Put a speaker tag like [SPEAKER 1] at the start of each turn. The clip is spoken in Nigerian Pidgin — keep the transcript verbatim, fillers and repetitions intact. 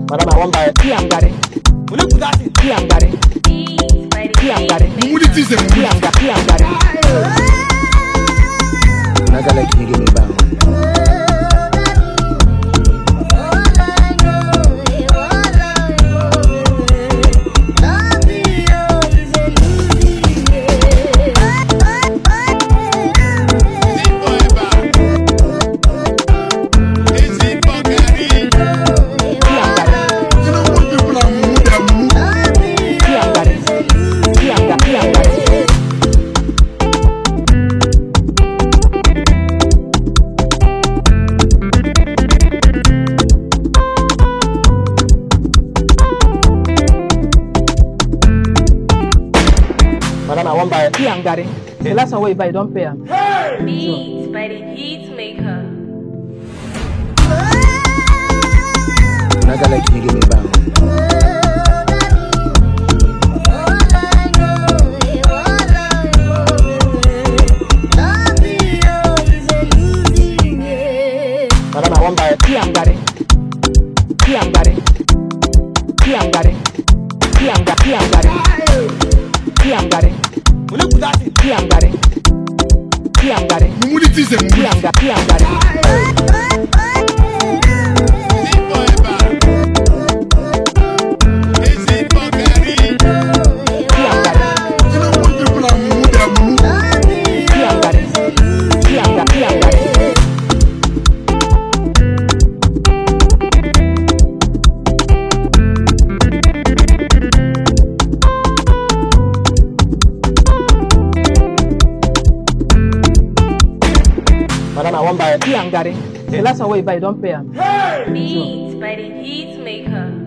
[SPEAKER 1] Madam, I want buy Piangari.
[SPEAKER 2] Will you put that in?
[SPEAKER 1] Piangari. Piangari. Pianga, Piangari. Naga like you give me bang. Madam, I want buy Piangari. The last one we buy, don't pay him.
[SPEAKER 3] Beats by the Heat Maker.
[SPEAKER 1] Naga like you give me bang. Madam, I want buy Piangari. Piangari. Piangari. Pianga, Piangari. Piangari.
[SPEAKER 2] Will you put that in?
[SPEAKER 1] Piangari. Piangari. Pianga, Piangari. Madam, I want buy Piangari. The last one we buy, don't pay him.
[SPEAKER 3] Beats by the Heat Maker.